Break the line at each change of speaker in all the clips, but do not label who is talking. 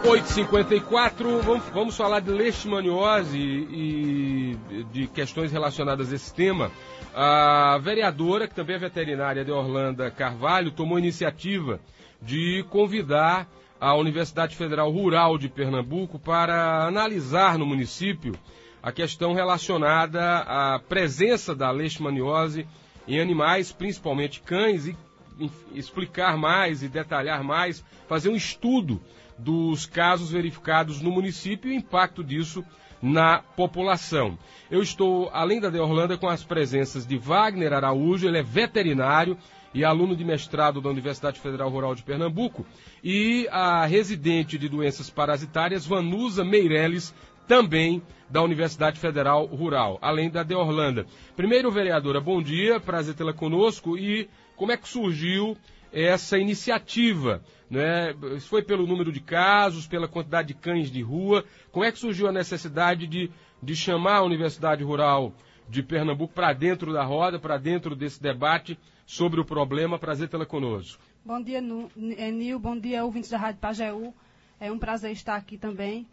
8h54, vamos falar de leishmaniose e de questões relacionadas a esse tema. A vereadora, que também é veterinária, de Orlando Carvalho, tomou iniciativa de convidar a Universidade Federal Rural de Pernambuco para analisar no município a questão relacionada à presença da leishmaniose em animais, principalmente cães, e explicar mais e detalhar mais, fazer um estudo dos casos verificados no município e o impacto disso na população. Eu estou, além da de Orlando, com as presenças de Wagner Araújo, ele é veterinário e aluno de mestrado da Universidade Federal Rural de Pernambuco, e a residente de doenças parasitárias, Vanusa Meireles, também da Universidade Federal Rural, além da de Orlando. Primeiro, vereadora, bom dia, prazer tê-la conosco. E como é que surgiu essa iniciativa, né? Foi pelo número de casos, pela quantidade de cães de rua? Como é que surgiu a necessidade de chamar a Universidade Rural de Pernambuco para dentro da roda, para dentro desse debate sobre o problema? Prazer tê-la conosco.
Bom dia, Nil. Bom dia, ouvintes da Rádio Pajeú. É um prazer estar aqui também.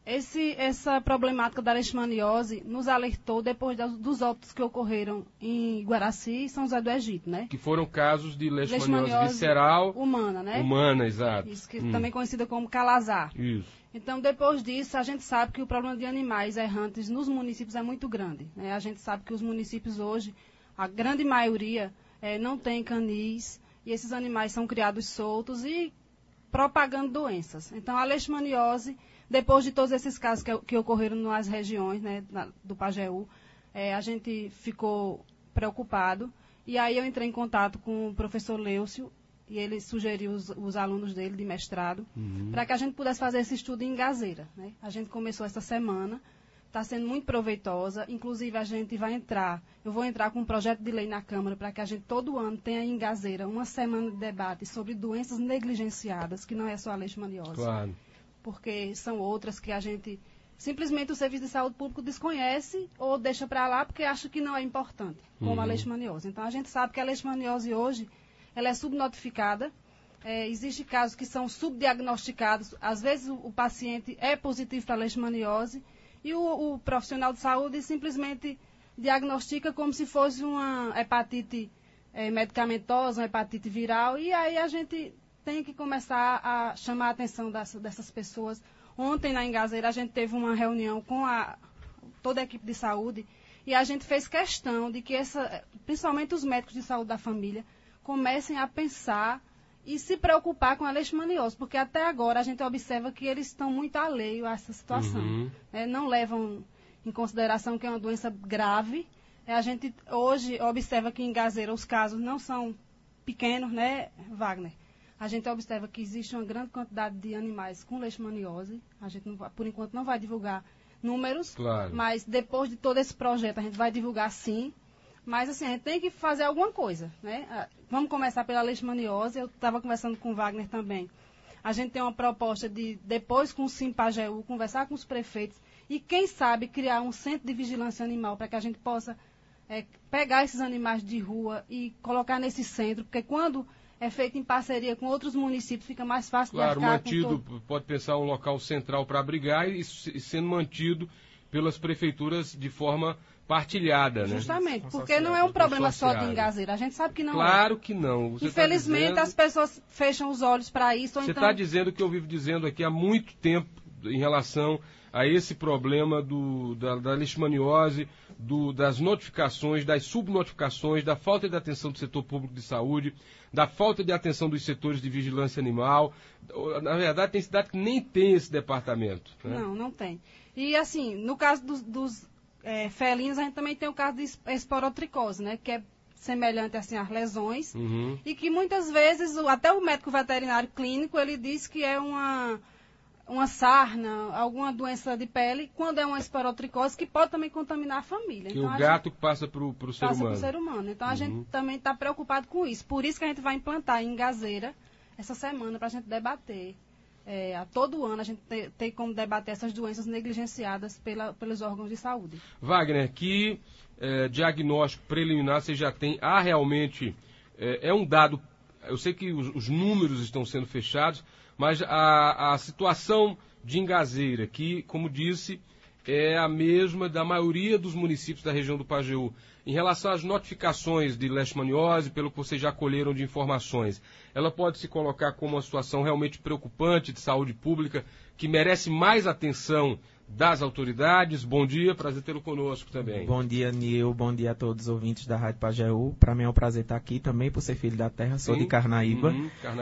Essa problemática da leishmaniose nos alertou depois dos óbitos que ocorreram em Guaraci e São José do Egito, né? Que
foram casos de leishmaniose visceral.
Humana, né?
Humana, exato.
Isso, que também conhecida como calazar.
Isso.
Então, depois disso, a gente sabe que o problema de animais errantes nos municípios é muito grande, né? A gente sabe que os municípios hoje, a grande maioria, não tem canis, e esses animais são criados soltos e propagando doenças. Então, a leishmaniose, depois de todos esses casos que ocorreram nas regiões, né, do Pajeú, a gente ficou preocupado. E aí eu entrei em contato com o professor Leucio, e ele sugeriu os alunos dele de mestrado, para que a gente pudesse fazer esse estudo em Gazeira, né? A gente começou essa semana, está sendo muito proveitosa. Inclusive, eu vou entrar com um projeto de lei na Câmara para que a gente todo ano tenha em Gazeira uma semana de debate sobre doenças negligenciadas, que não é só a leishmaniose.
Claro.
Porque são outras que a gente, simplesmente o Serviço de Saúde Público desconhece ou deixa para lá porque acha que não é importante, como a leishmaniose. Então, a gente sabe que a leishmaniose hoje, ela é subnotificada. Existem casos que são subdiagnosticados. Às vezes, o paciente é positivo para a leishmaniose e o profissional de saúde simplesmente diagnostica como se fosse uma hepatite medicamentosa, uma hepatite viral, e aí a gente tem que começar a chamar a atenção dessas pessoas. Ontem, na Engazeira, a gente teve uma reunião com toda a equipe de saúde e a gente fez questão de que, principalmente os médicos de saúde da família, comecem a pensar e se preocupar com a leishmaniose, porque até agora a gente observa que eles estão muito alheios a essa situação. Não levam em consideração que é uma doença grave. A gente hoje observa que em Gazeira os casos não são pequenos, né, Wagner? A gente observa que existe uma grande quantidade de animais com leishmaniose. A gente, por enquanto, não vai divulgar números,
claro,
mas depois de todo esse projeto a gente vai divulgar sim. Mas assim, a gente tem que fazer alguma coisa, né? Vamos começar pela leishmaniose. Eu estava conversando com o Wagner também. A gente tem uma proposta de, depois com o Sim-Pajeú, conversar com os prefeitos e, quem sabe, criar um centro de vigilância animal para que a gente possa pegar esses animais de rua e colocar nesse centro, porque quando é feito em parceria com outros municípios, fica mais fácil de arcar.
Mantido, pode pensar um local central para abrigar e sendo mantido pelas prefeituras de forma partilhada, né?
Justamente, porque não é um problema só de Engazeira. A gente sabe que não
Claro que não.
Infelizmente, as pessoas fecham os olhos para isso.
Você está dizendo o que eu vivo dizendo aqui há muito tempo em relação a esse problema da leishmaniose, das notificações, das subnotificações, da falta de atenção do setor público de saúde, da falta de atenção dos setores de vigilância animal. Na verdade, tem cidade que nem tem esse departamento, né?
Não tem. E assim, no caso dos felinos, a gente também tem o caso de esporotricose, né? Que é semelhante assim às lesões, e que muitas vezes até o médico veterinário clínico ele diz que é uma sarna, alguma doença de pele, quando é uma esporotricose, que pode também contaminar a família.
Que então, o gato passa para o ser humano.
Passa para o ser humano. Então, a gente também está preocupado com isso. Por isso que a gente vai implantar em Gazeira essa semana, para a gente debater. A todo ano, a gente tem como debater essas doenças negligenciadas pelos órgãos de saúde.
Wagner, que diagnóstico preliminar você já tem? Realmente, é um dado, eu sei que os números estão sendo fechados, Mas a situação de Ingazeira, que, como disse, é a mesma da maioria dos municípios da região do Pajeú. Em relação às notificações de leishmaniose, pelo que vocês já colheram de informações, ela pode se colocar como uma situação realmente preocupante de saúde pública, que merece mais atenção das autoridades. Bom dia, prazer tê-lo conosco também.
Bom dia, Nil, bom dia a todos os ouvintes da Rádio Pajeú. Para mim é um prazer estar aqui também, por ser filho da terra, sou de Carnaíba.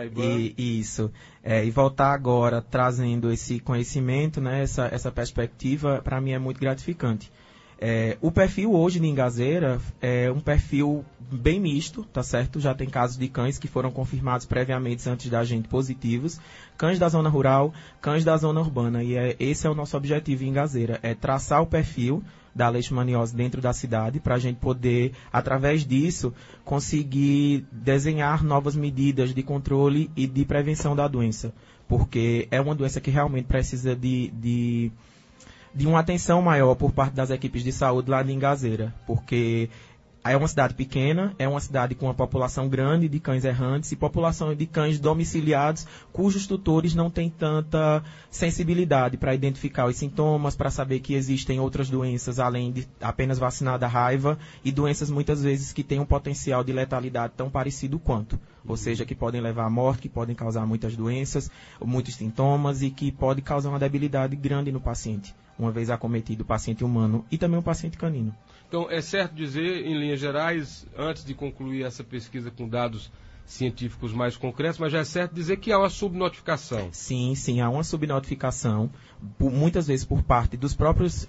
E voltar agora trazendo esse conhecimento, né, essa perspectiva, para mim é muito gratificante. O perfil hoje de Ingazeira é um perfil bem misto, tá certo? Já tem casos de cães que foram confirmados previamente antes da gente positivos, cães da zona rural, cães da zona urbana, e esse é o nosso objetivo em Ingazeira, é traçar o perfil da leishmaniose dentro da cidade, para a gente poder, através disso, conseguir desenhar novas medidas de controle e de prevenção da doença, porque é uma doença que realmente precisa de uma atenção maior por parte das equipes de saúde lá de Ingazeira, porque é uma cidade pequena, é uma cidade com uma população grande de cães errantes e população de cães domiciliados cujos tutores não têm tanta sensibilidade para identificar os sintomas, para saber que existem outras doenças além de apenas vacinar da raiva e doenças muitas vezes que têm um potencial de letalidade tão parecido quanto, ou seja, que podem levar à morte, que podem causar muitas doenças, muitos sintomas e que pode causar uma debilidade grande no paciente, uma vez acometido o paciente humano e também o paciente canino.
Então, é certo dizer, em linhas gerais, antes de concluir essa pesquisa com dados científicos mais concretos, mas já é certo dizer que há uma subnotificação.
Sim, há uma subnotificação, muitas vezes por parte dos próprios,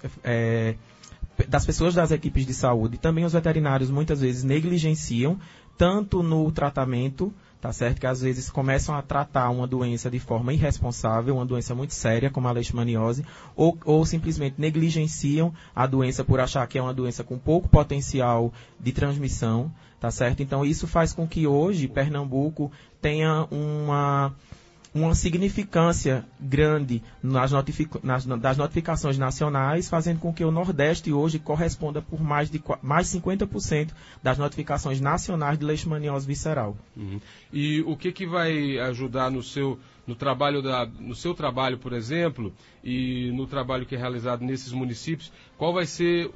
das pessoas das equipes de saúde. Também os veterinários muitas vezes negligenciam, tanto no tratamento, tá certo? Que às vezes começam a tratar uma doença de forma irresponsável, uma doença muito séria, como a leishmaniose, ou simplesmente negligenciam a doença por achar que é uma doença com pouco potencial de transmissão, tá certo? Então isso faz com que hoje Pernambuco tenha uma significância grande das notificações nacionais, fazendo com que o Nordeste hoje corresponda por mais 50% das notificações nacionais de leishmaniose visceral.
Uhum. E o que vai ajudar no seu trabalho, por exemplo, e no trabalho que é realizado nesses municípios, qual vai ser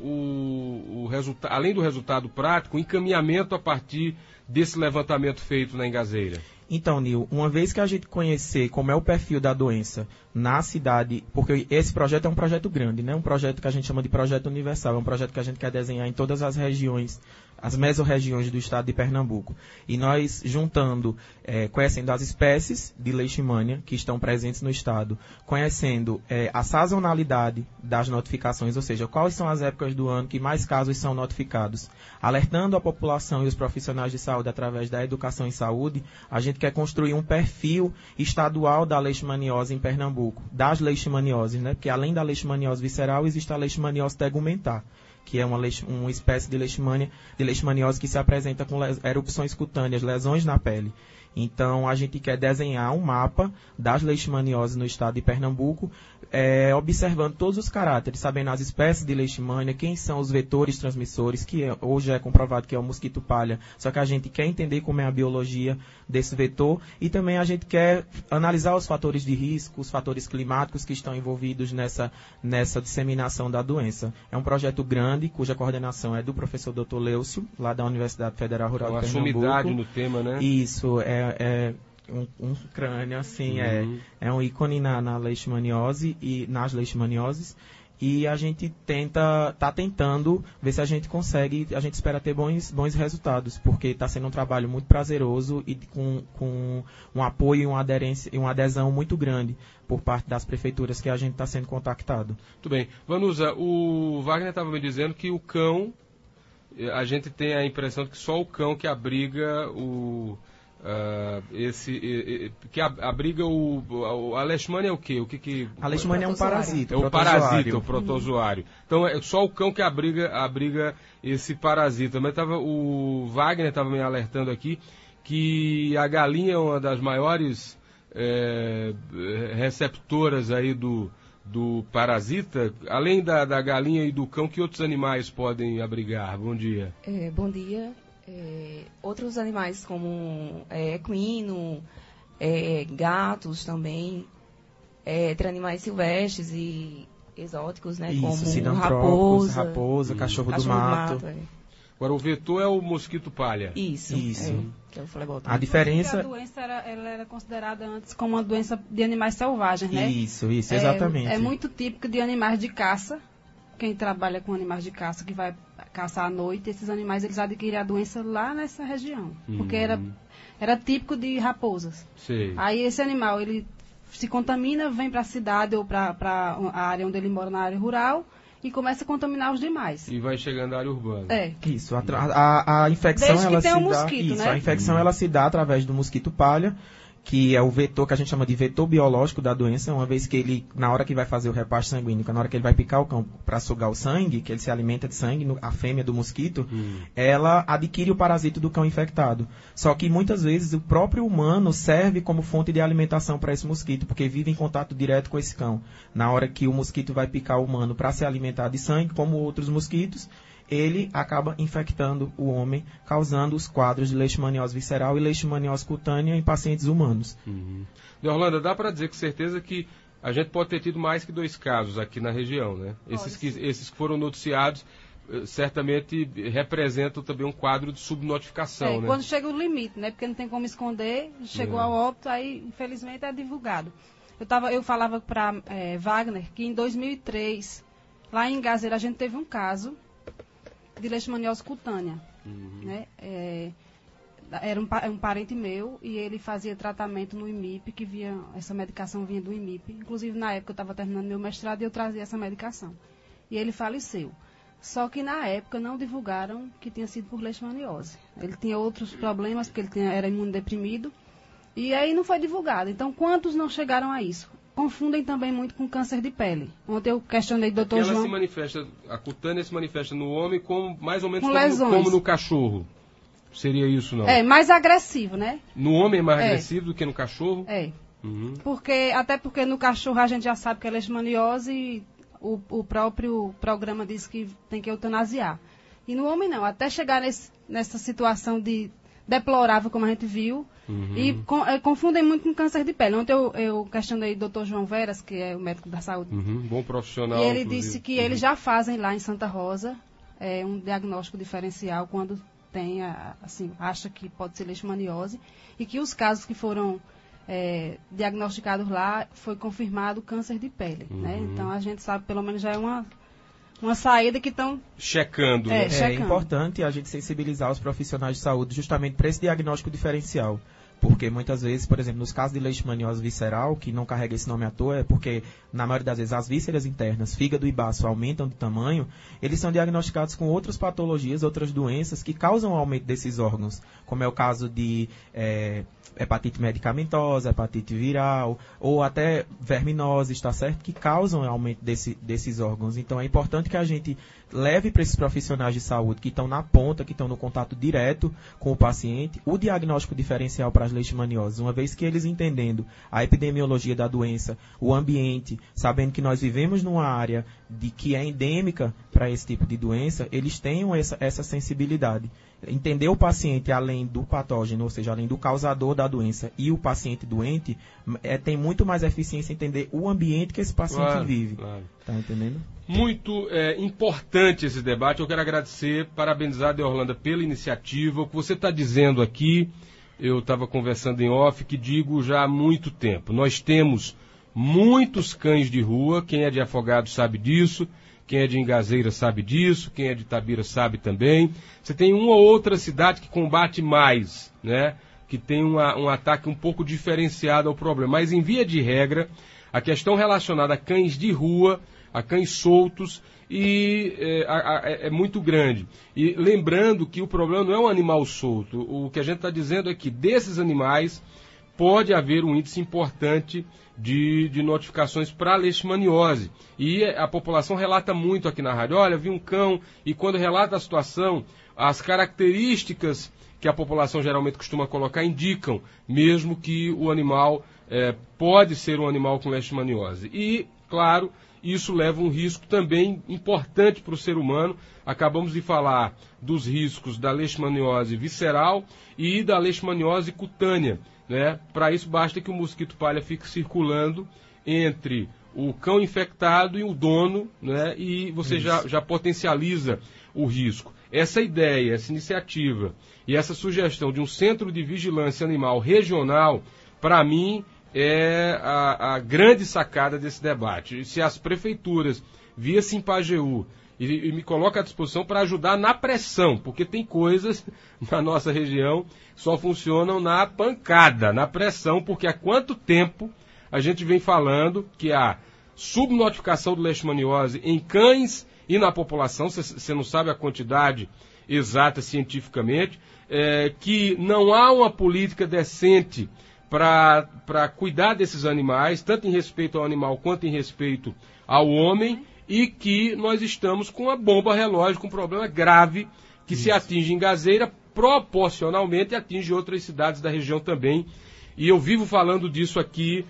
o resultado, além do resultado prático, o encaminhamento a partir desse levantamento feito na Ingazeira?
Então, Nil, uma vez que a gente conhecer como é o perfil da doença na cidade, porque esse projeto é um projeto grande, né? Um projeto que a gente chama de projeto universal, é um projeto que a gente quer desenhar em todas as regiões, as mesorregiões do estado de Pernambuco. E nós juntando, conhecendo as espécies de leishmania que estão presentes no estado, conhecendo a sazonalidade das notificações, ou seja, quais são as épocas do ano que mais casos são notificados, alertando a população e os profissionais de saúde através da educação em saúde, a gente quer construir um perfil estadual da leishmaniose em Pernambuco, das leishmanioses, né? Porque além da leishmaniose visceral, existe a leishmaniose tegumentar, que é uma espécie de leishmaniose que se apresenta com erupções cutâneas, lesões na pele. Então, a gente quer desenhar um mapa das leishmanioses no estado de Pernambuco, observando todos os caráteres, sabendo as espécies de leishmania, quem são os vetores transmissores, que hoje é comprovado que é o mosquito palha, só que a gente quer entender como é a biologia desse vetor e também a gente quer analisar os fatores de risco, os fatores climáticos que estão envolvidos nessa disseminação da doença. É um projeto grande, cuja coordenação é do professor Dr. Leucio, lá da Universidade Federal Rural de Pernambuco.
Uma sumidade no tema, né?
Isso, um crânio, assim, é um ícone na leishmaniose e nas leishmanioses. E a gente está tentando ver se a gente consegue, a gente espera ter bons resultados, porque está sendo um trabalho muito prazeroso e com um apoio e uma aderência e uma adesão muito grande por parte das prefeituras que a gente está sendo contactado.
Muito bem. Vanusa, o Wagner estava me dizendo que o cão, a gente tem a impressão de que só o cão que abriga a leishmania é o quê?
A leishmania é um parasita.
É o parasita, o protozoário. Então é só o cão que abriga esse parasita. Mas o Wagner estava me alertando aqui que a galinha é uma das maiores receptoras aí do parasita. Além da galinha e do cão, que outros animais podem abrigar? Bom dia.
Bom dia. Outros animais como equino, gatos também, entre animais silvestres e exóticos, né?
Isso,
como
sinantropos,
raposa,
cachorro do
cachorro
mato.
Agora, o vetor é o mosquito palha.
Isso. Que é o flebotomia.
A diferença...
A doença ela era considerada antes como uma doença de animais selvagens, né?
Isso, exatamente.
É muito típico de animais de caça. Quem trabalha com animais de caça, que vai caçar à noite, esses animais eles adquirem a doença lá nessa região. Porque era típico de raposas.
Sei.
Aí esse animal, ele se contamina, vem para a cidade ou para a área onde ele mora, na área rural, e começa a contaminar os demais.
E vai chegando à área urbana.
Isso, a infecção
Desde que
ela
tem
se
um
dá,
mosquito, né?
A infecção ela se dá através do mosquito palha, que é o vetor que a gente chama de vetor biológico da doença, uma vez que ele, na hora que vai fazer o repasto sanguíneo, na hora que ele vai picar o cão para sugar o sangue, que ele se alimenta de sangue, a fêmea do mosquito, ela adquire o parasito do cão infectado. Só que muitas vezes o próprio humano serve como fonte de alimentação para esse mosquito, porque vive em contato direto com esse cão. Na hora que o mosquito vai picar o humano para se alimentar de sangue, como outros mosquitos, ele acaba infectando o homem, causando os quadros de leishmaniose visceral e leishmaniose cutânea em pacientes humanos.
De Orlando, dá para dizer com certeza que a gente pode ter tido mais que 2 casos aqui na região, né? Esses que foram noticiados certamente representam também um quadro de subnotificação, né?
Quando chega o limite, né? Porque não tem como esconder, chegou ao óbito, aí infelizmente é divulgado. Eu falava para Wagner que em 2003, lá em Gazeira, a gente teve um caso de leishmaniose cutânea, né? Era um parente meu e ele fazia tratamento no IMIP, essa medicação vinha do IMIP. Inclusive, na época, eu estava terminando meu mestrado e eu trazia essa medicação. E ele faleceu. Só que, na época, não divulgaram que tinha sido por leishmaniose. Ele tinha outros problemas, porque ele era imunodeprimido, e aí não foi divulgado. Então, quantos não chegaram a isso? Confundem também muito com câncer de pele. Ontem eu questionei o Dr. João.
A cutânea se manifesta no homem como, mais ou menos
como
no cachorro. Seria isso, não?
Mais agressivo, né?
No homem é mais agressivo do que no cachorro?
Até porque no cachorro a gente já sabe que é leishmaniose e o próprio programa diz que tem que eutanasiar. E no homem não. Até chegar nessa situação de deplorável, como a gente viu, e confundem muito com câncer de pele. Ontem eu questionei o Dr. João Veras, que é o médico da saúde.
Bom profissional.
E ele disse que eles já fazem lá em Santa Rosa um diagnóstico diferencial quando acha que pode ser leishmaniose, e que os casos que foram diagnosticados lá foi confirmado câncer de pele. Né? Então a gente sabe, pelo menos já é uma saída que estão
checando. Né?
É importante a gente sensibilizar os profissionais de saúde justamente para esse diagnóstico diferencial. Porque muitas vezes, por exemplo, nos casos de leishmaniose visceral, que não carrega esse nome à toa, é porque, na maioria das vezes, as vísceras internas, fígado e baço, aumentam de tamanho, eles são diagnosticados com outras patologias, outras doenças que causam o aumento desses órgãos, como é o caso de hepatite medicamentosa, hepatite viral, ou até verminose, está certo? Que causam o aumento desses órgãos. Então, é importante que a gente leve para esses profissionais de saúde que estão na ponta, que estão no contato direto com o paciente, o diagnóstico diferencial para as leishmanioses, uma vez que eles entendendo a epidemiologia da doença, o ambiente, sabendo que nós vivemos numa área que é endêmica para esse tipo de doença, eles tenham essa sensibilidade. Entender o paciente além do patógeno, ou seja, além do causador da doença e o paciente doente, tem muito mais eficiência entender o ambiente que esse paciente vive.
Claro.
Tá entendendo?
Muito importante esse debate. Eu quero agradecer, parabenizar a Deorlanda pela iniciativa. O que você está dizendo aqui, eu estava conversando em off, que digo já há muito tempo. Nós temos muitos cães de rua, quem é de Afogados sabe disso, quem é de Ingazeira sabe disso, quem é de Itabira sabe também. Você tem uma ou outra cidade que combate mais, né? Que tem um ataque um pouco diferenciado ao problema. Mas, em via de regra, a questão relacionada a cães de rua, a cães soltos, é muito grande. E lembrando que o problema não é um animal solto. O que a gente está dizendo é que desses animais pode haver um índice importante de notificações para leishmaniose. E a população relata muito aqui na rádio, olha, vi um cão, e quando relata a situação, as características que a população geralmente costuma colocar indicam mesmo que o animal pode ser um animal com leishmaniose. E, claro, isso leva um risco também importante para o ser humano. Acabamos de falar dos riscos da leishmaniose visceral e da leishmaniose cutânea, né? Para isso basta que o mosquito palha fique circulando entre o cão infectado e o dono, né? E você já potencializa o risco. Essa ideia, essa iniciativa e essa sugestão de um centro de vigilância animal regional, para mim, é a grande sacada desse debate. E se as prefeituras viessem em Pajeú e me coloca à disposição para ajudar na pressão, porque tem coisas na nossa região que só funcionam na pancada, na pressão, porque há quanto tempo a gente vem falando que a subnotificação do leishmaniose em cães e na população, você não sabe a quantidade exata cientificamente, que não há uma política decente para cuidar desses animais, tanto em respeito ao animal quanto em respeito ao homem, e que nós estamos com uma bomba relógio, com um problema grave, que se atinge em Gazeira, proporcionalmente atinge outras cidades da região também. E eu vivo falando disso aqui,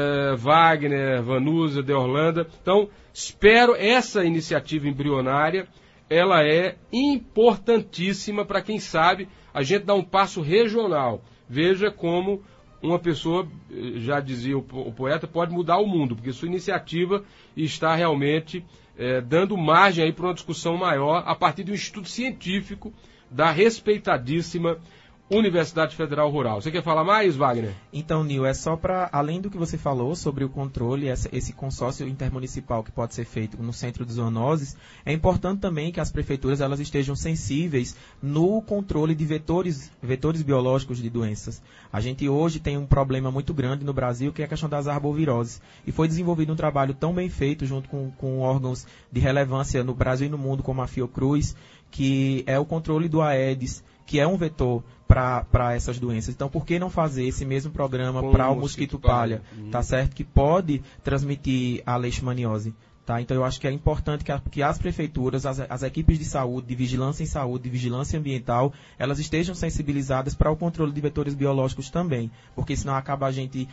Wagner, Vanusa, Deorlanda. Então, espero essa iniciativa embrionária, ela é importantíssima para quem sabe a gente dar um passo regional. Veja como uma pessoa, já dizia o poeta, pode mudar o mundo, porque sua iniciativa está realmente dando margem aí para uma discussão maior a partir de um estudo científico da respeitadíssima Universidade Federal Rural. Você quer falar mais, Wagner?
Então, Nil, é só para, além do que você falou sobre o controle, esse consórcio intermunicipal que pode ser feito no Centro de Zoonoses, é importante também que as prefeituras elas estejam sensíveis no controle de vetores biológicos de doenças. A gente hoje tem um problema muito grande no Brasil, que é a questão das arboviroses. E foi desenvolvido um trabalho tão bem feito junto com órgãos de relevância no Brasil e no mundo, como a Fiocruz, que é o controle do Aedes, que é um vetor para essas doenças. Então, por que não fazer esse mesmo programa para o mosquito palha, tá certo? Que pode transmitir a leishmaniose, tá? Então, eu acho que é importante que as prefeituras, as equipes de saúde, de vigilância em saúde, de vigilância ambiental, elas estejam sensibilizadas para o controle de vetores biológicos também, porque senão acaba a gente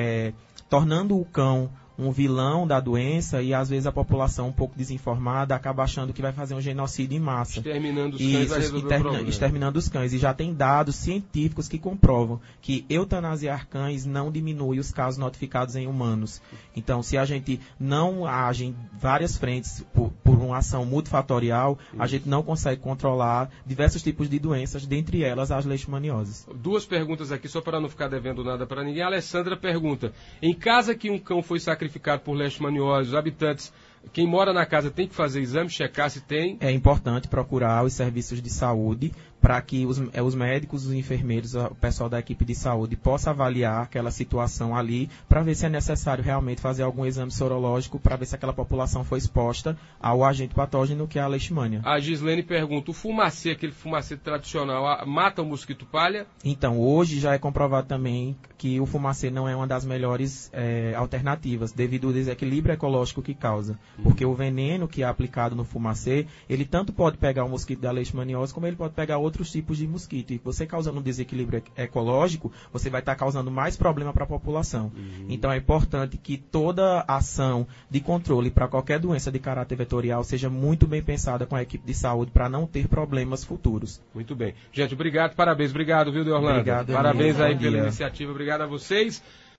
tornando o cão um vilão da doença e às vezes a população um pouco desinformada acaba achando que vai fazer um genocídio em massa.
Exterminando os cães vai resolver o problema.
Exterminando os cães. E já tem dados científicos que comprovam que eutanasiar cães não diminui os casos notificados em humanos. Então, se a gente não age em várias frentes por uma ação multifatorial, a gente não consegue controlar diversos tipos de doenças, dentre elas as leishmanioses.
Duas perguntas aqui, só para não ficar devendo nada para ninguém. A Alessandra pergunta, em casa que um cão foi sacrificado por leishmaniose, os habitantes, quem mora na casa tem que fazer exame, checar se tem?
É importante procurar os serviços de saúde para que os médicos, os enfermeiros, o pessoal da equipe de saúde possa avaliar aquela situação ali para ver se é necessário realmente fazer algum exame sorológico para ver se aquela população foi exposta ao agente patógeno que é a leishmania.
A Gislene pergunta, o fumacê, aquele fumacê tradicional, mata o mosquito palha?
Então, hoje já é comprovado também que o fumacê não é uma das melhores alternativas, devido ao desequilíbrio ecológico que causa. Porque o veneno que é aplicado no fumacê, ele tanto pode pegar o mosquito da leishmaniose, como ele pode pegar outros tipos de mosquito. E você causando um desequilíbrio ecológico, você vai estar causando mais problema para a população. Então é importante que toda ação de controle para qualquer doença de caráter vetorial seja muito bem pensada com a equipe de saúde para não ter problemas futuros.
Muito bem. Gente, obrigado, parabéns. Obrigado, viu, Deorlando?
Obrigado,
parabéns aí pela
dia.
iniciativa. Obrigado a vocês.